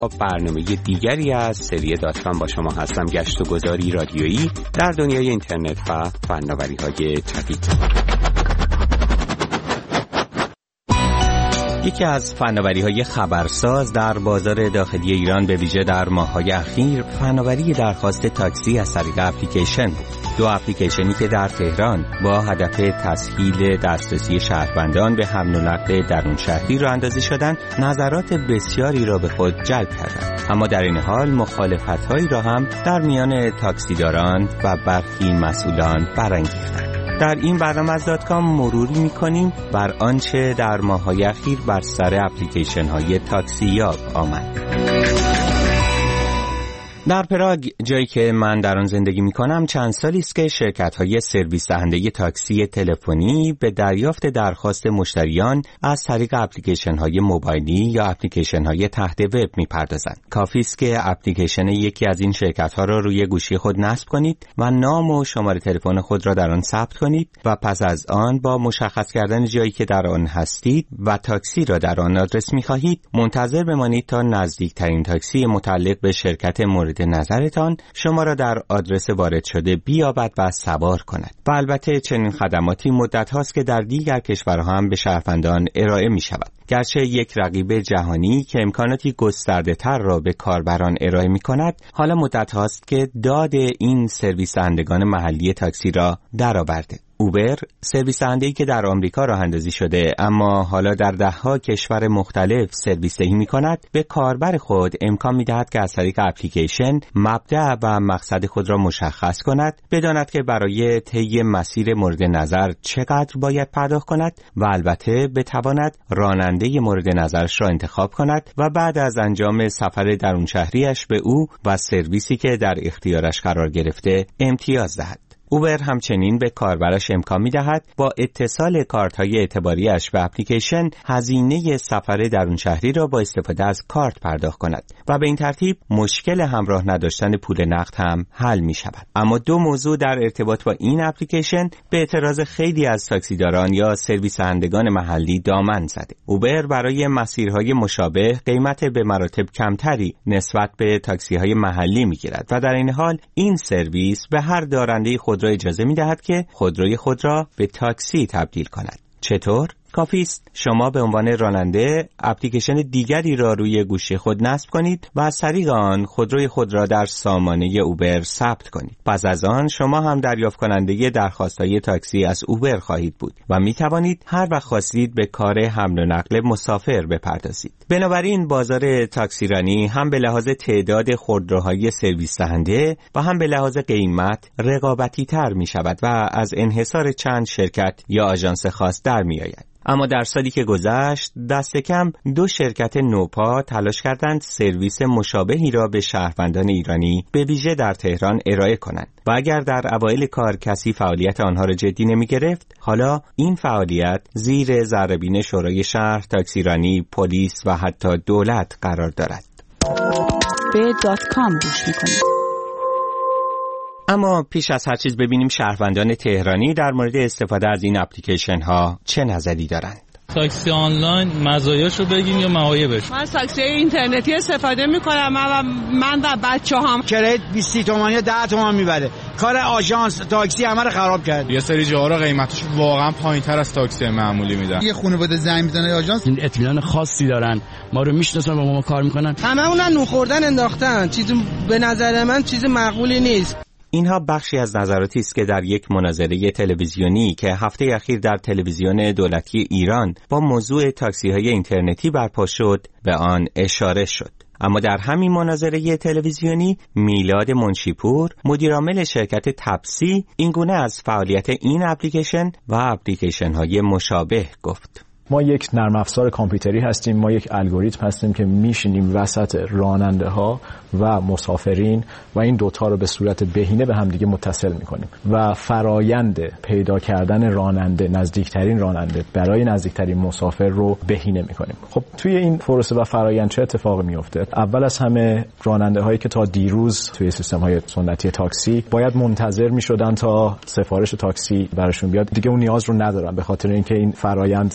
برنامه دیگری از سری داتکام با شما هستم. گشت و گذاری رادیویی در دنیای اینترنت و فناوری‌های جدید. یکی از فناوری‌های خبرساز در بازار داخلی ایران به ویژه در ماه‌های اخیر فناوری درخواست تاکسی از طریق اپلیکیشن بود. دو اپلیکیشنی که در تهران با هدف تسهیل دسترسی شهروندان به حمل و نقل درون شهری راه اندازی شدند، نظرات بسیاری را به خود جلب کردند. اما در این حال مخالفت‌هایی را هم در میان تاکسیداران و برخی مسئولان برانگیختند. در این برنامه از داتکام مروری می‌کنیم بر آنچه در ماه‌های اخیر بر سر اپلیکیشن‌های تاکسیاب آمد. در پراگ، جایی که من در آن زندگی می‌کنم، چند سالی است که شرکت‌های سرویس دهنده تاکسی تلفنی به دریافت درخواست مشتریان از طریق اپلیکیشن‌های موبایلی یا اپلیکیشن‌های تحت وب می‌پردازند. کافی است که اپلیکیشن یکی از این شرکت‌ها را روی گوشی خود نصب کنید و نام و شماره تلفن خود را در آن ثبت کنید و پس از آن با مشخص کردن جایی که در آن هستید و تاکسی را در آن آدرس می‌خواهید، منتظر بمانید تا نزدیکترین تاکسی متعلق به شرکت مورد نظرتان شما را در آدرس وارد شده بیابد و سوار کند. و البته چنین خدماتی مدت هاست که در دیگر کشورها هم به شهروندان ارائه می شود. گرچه یک رقیب جهانی که امکاناتی گسترده تر را به کاربران ارائه می کند، حالا مدت هاست که داد این سرویس دهندگان محلی تاکسی را درآورده. اوبر، سرویس دهنده‌ای که در آمریکا راه اندازی شده اما حالا در ده‌ها کشور مختلف سرویس دهی می‌کند، به کاربر خود امکان می‌دهد که از طریق اپلیکیشن مبدأ و مقصد خود را مشخص کند، بداند که برای طی مسیر مورد نظر چقدر باید پرداخت کند و البته بتواند راننده مورد نظرش را انتخاب کند و بعد از انجام سفر درون شهریش به او و سرویسی که در اختیارش قرار گرفته امتیاز دهد. اوبر همچنین به کاربرش امکان می‌دهد با اتصال کارت‌های اعتباریش به اپلیکیشن هزینه سفر درون شهری را با استفاده از کارت پرداخت کند و به این ترتیب مشکل همراه نداشتن پول نقد هم حل می‌شود. اما دو موضوع در ارتباط با این اپلیکیشن به اعتراض خیلی از تاکسیداران یا سرویس دهندگان محلی دامن زده. اوبر برای مسیرهای مشابه قیمت به مراتب کمتری نسبت به تاکسی‌های محلی می‌گیرد و در این حال این سرویس به هر دارنده خود را اجازه می‌دهد که خودروی خود را به تاکسی تبدیل کند. چطور؟ کافی است شما به عنوان راننده اپلیکیشن دیگری را روی گوشی خود نصب کنید و از طریق آن خودروی خود را در سامانه اوبر ثبت کنید. پس از آن شما هم دریافت کننده درخواست‌های تاکسی از اوبر خواهید بود و می توانید هر وقت خواستید به کار حمل و نقل مسافر بپردازید. بنابراین بازار تاکسیرانی هم به لحاظ تعداد خودروهای سرویس دهنده و هم به لحاظ قیمت رقابتی تر می شود و از انحصار چند شرکت یا آژانس خاص در می آید. اما در سالی که گذشت دست کم 2 شرکت نوپا تلاش کردند سرویس مشابهی را به شهروندان ایرانی به ویژه در تهران ارائه کنند و اگر در اوایل کار کسی فعالیت آنها را جدی نمی گرفت، حالا این فعالیت زیر ذره‌بین شورای شهر، تاکسیرانی، پلیس و حتی دولت قرار دارد. به داتکام گوش می‌کنید. اما پیش از هر چیز ببینیم شهروندان تهرانی در مورد استفاده از این اپلیکیشن ها چه نظری دارند. تاکسی آنلاین مزایاشو بگیم یا معایبش؟ من از تاکسی اینترنتی استفاده میکنم من و بچه‌هام. کرایه 20 تومانی یا 10 تومان میبره. کار آژانس تاکسی همه رو خراب کرد. یه سری جاها رو قیمتش واقعا پایین‌تر از تاکسی معمولی میدن. یه خانواده زنگ میزنه آژانس، این اطمینان خاصی دارن، ما رو میشناسن و ما کار میکنن. همه اونن نون خوردن انداختن. چیز به نظر من چیز معقولی نیست. اینها بخشی از نظراتی است که در یک مناظره تلویزیونی که هفته اخیر در تلویزیون دولتی ایران با موضوع تاکسی‌های اینترنتی برپا شد به آن اشاره شد. اما در همین مناظره تلویزیونی میلاد منشیپور، مدیرعامل شرکت تپسی، اینگونه از فعالیت این اپلیکیشن و اپلیکیشن‌های مشابه گفت. ما یک نرم افزار کامپیوتری هستیم، ما یک الگوریتم هستیم که میشینیم وسط راننده ها و مسافرین و این دوتا رو به صورت بهینه به همدیگه متصل میکنیم و فرایند پیدا کردن راننده، نزدیکترین راننده برای نزدیکترین مسافر رو بهینه میکنیم. خب توی این پروسه و فرایند چه اتفاقی میفته؟ اول از همه راننده هایی که تا دیروز توی سیستم های سنتی تاکسی باید منتظر میشدن تا سفارش تاکسی براشون بیاد، دیگه اون نیاز رو ندارن به خاطر اینکه این فرایند بهینه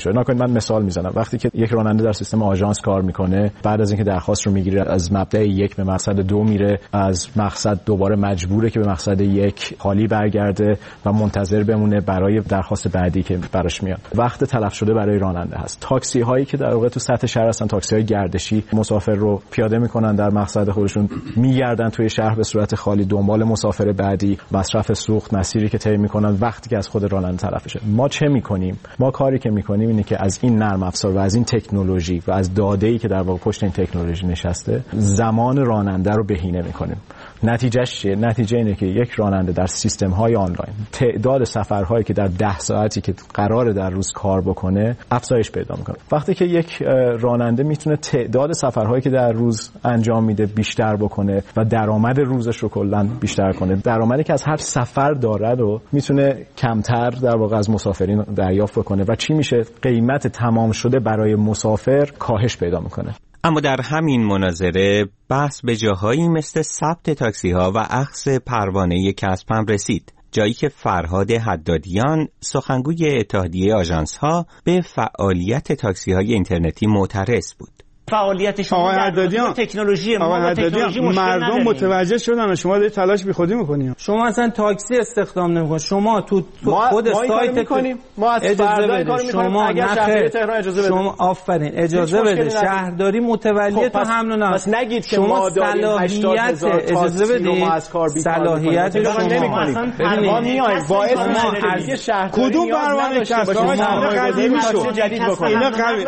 شده. نکنید من مثال میزنم، وقتی که یک راننده در سیستم آژانس کار میکنه، بعد از اینکه درخواست رو میگیره از مبدا 1 به مقصد 2 میره، از مقصد دوباره مجبوره که به مقصد 1 خالی برگرده و منتظر بمونه برای درخواست بعدی که براش میاد. وقت تلف شده برای راننده هست. تاکسی هایی که در واقع تو سطح شهر هستن، تاکسی های گردشی، مسافر رو پیاده میکنن در مقصد خودشون، میگردن توی شهر به صورت خالی دنبال مسافر بعدی، مصرف سوخت، مسیری که طی میکنن وقتی که از خود راننده طرف بشه. ما چه میکنیم؟ ما کاری که میکنیم اینه که از این نرم افزار و از این تکنولوژی و از داده‌ای که در واقع پشت این تکنولوژی نشسته زمان راننده رو بهینه میکنیم. نتیجهش چیه؟ نتیجه اینه که یک راننده در سیستم های آنلاین تعداد سفرهایی که در 10 ساعتی که قراره در روز کار بکنه افزایش پیدا میکنه. وقتی که یک راننده میتونه تعداد سفرهایی که در روز انجام میده بیشتر بکنه و درآمد روزش رو کلا بیشتر کنه، درآمدی که از هر سفر داره رو میتونه کمتر در واقع از مسافرین دریافت بکنه و چی میشه؟ قیمت تمام شده برای مسافر کاهش پیدا میکنه. اما در همین مناظره بحث به جاهایی مثل ثبت تاکسی ها و اخذ پروانه کسب هم رسید، جایی که فرهاد حدادیان سخنگوی اتحادیه آژانس ها به فعالیت تاکسی های اینترنتی معترض بود. فعالیت شما در تکنولوژی مردم متوجه شدن و شما دارید تلاش بیخودی میکنید. شما اصلا تاکسی استخدام نمیکنید. شما تو خود سایت میکنیم، ما از فردا کار میکنیم. اگر شهرداری تهران اجازه بده، شما آفرین اجازه بده، شهرداری متولی تو حمل و نقل. پس نگید که ما صلاحیت اجازه بدید، صلاحیت شما نمیکنید. ما میایم باعث میشه شهرداری کدوم پروانه کسب قدیمی شو جدید بکنید.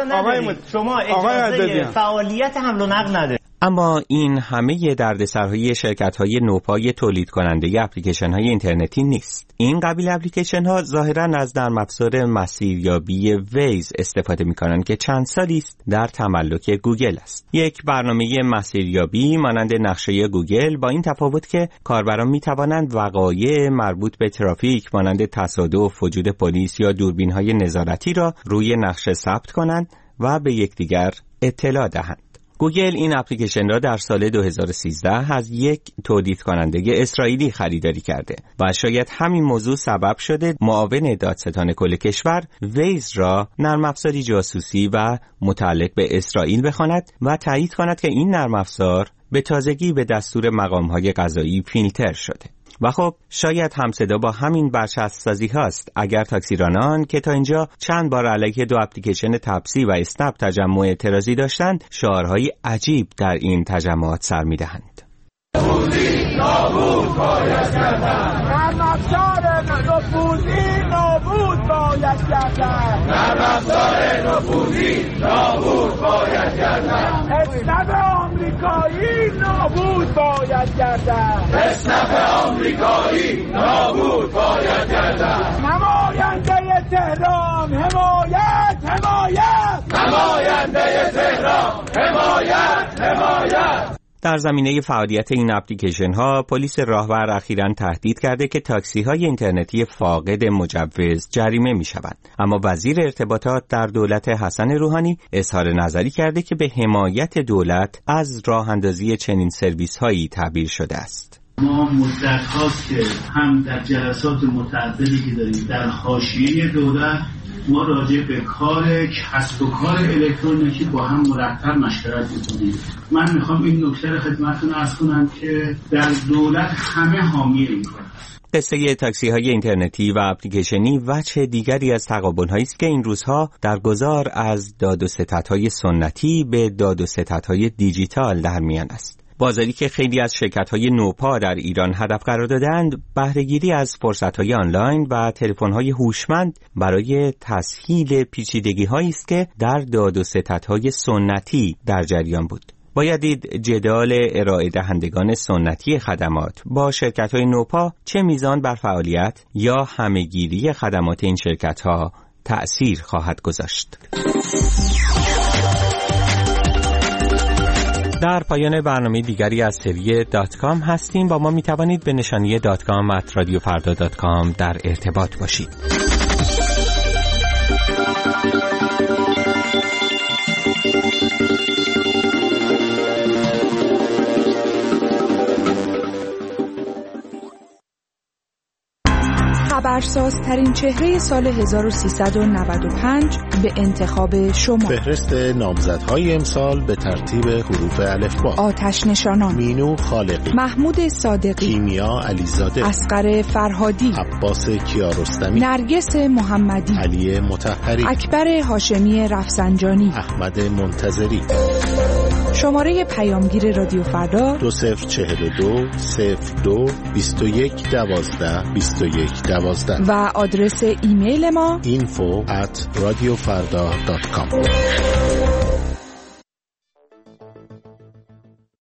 شما اجازه فعالیت حمل و نقل نده. اما این همه دردسرهای شرکت‌های نوپای تولید کننده اپلیکیشن‌های اینترنتی نیست. این قبیل اپلیکیشن‌ها ظاهراً از نرم افزار مسیریابی ویز استفاده می‌کنند که چند سالی است در تملک گوگل است. یک برنامه مسیریابی مانند نقشه گوگل، با این تفاوت که کاربران می‌توانند وقایع مربوط به ترافیک مانند تصادف، وجود پلیس یا دوربین‌های نظارتی را روی نقشه ثبت کنند و به یکدیگر اطلاع دهند. گوگل این اپلیکیشن را در سال 2013 از یک تولید کننده اسرائیلی خریداری کرده و شاید همین موضوع سبب شده معاون دادستان کل کشور ویز را نرم افزاری جاسوسی و متعلق به اسرائیل بخواند و تایید کند که این نرم افزار به تازگی به دستور مقام‌های قضایی فیلتر شده. و خب شاید همصدا با همین برچسب سازی هاست اگر تاکسیرانان که تا اینجا چند بار علیه دو اپلیکیشن تپسی و اسنپ تجمع اعتراضی داشتند شعارهای عجیب در این تجمعات سر می‌دهند. نابود باید کردن نرم افزار نفوذی نابود باید کردن نرم افزار نفوذی نابود باید کردن اسنپ آمریکایی نابود باید کردن اسنپ آمریکایی نابود باید کردن نماینده تهران حمایت حمایت نماینده تهران حمایت حمایت. در زمینه فعالیت این اپلیکیشن ها پلیس راهور اخیراً تهدید کرده که تاکسی های اینترنتی فاقد مجوز جریمه می شوند. اما وزیر ارتباطات در دولت حسن روحانی اظهار نظری کرده که به حمایت دولت از راه اندازی چنین سرویس هایی تعبیر شده است. ما مدت هاست که هم در جلسات متعددی که داریم در حاشیه دولت ما راجع به کار کسب و کار الکترونیکی با هم مرتب مشورت می‌کنیم. من میخوام این نکته رو خدمتتون عرض کنم که در دولت همه حامی این کار است. قصه تاکسی های اینترنتی و اپلیکیشنی وجه دیگری از تقابل‌هایی است که این روزها در گذار از داد و ستدهای سنتی به داد و ستدهای دیجیتال در میان است. بازاری که خیلی از شرکت‌های نوپا در ایران هدف قرار دادند، بهره‌گیری از فرصت‌های آنلاین و تلفن‌های هوشمند برای تسهیل پیچیدگی‌هایی است که در داد و ستدهای سنتی در جریان بود. باید دید جدال ارائه دهندگان سنتی خدمات با شرکت‌های نوپا چه میزان بر فعالیت یا همه‌گیری خدمات این شرکت‌ها تأثیر خواهد گذاشت. در پایان برنامه دیگری از سری .com هستیم. با ما می توانید به نشانی .com@radiofarda.com در ارتباط باشید. خبرسازترین چهره سال 1395 به انتخاب شما. فهرست نامزدهای امسال به ترتیب حروف الفبا: آتش نشانان، مینو خالقی، محمود صادقی، کیمیا علیزاده، اصغر فرهادی، عباس کیارستمی، نرگس محمدی، علی مطهری، اکبر هاشمی رفسنجانی، احمد منتظری. شماره پیامگیر رادیو فردا 2042 02 21 12 21 12 و آدرس ایمیل ما info@radiofarda.com.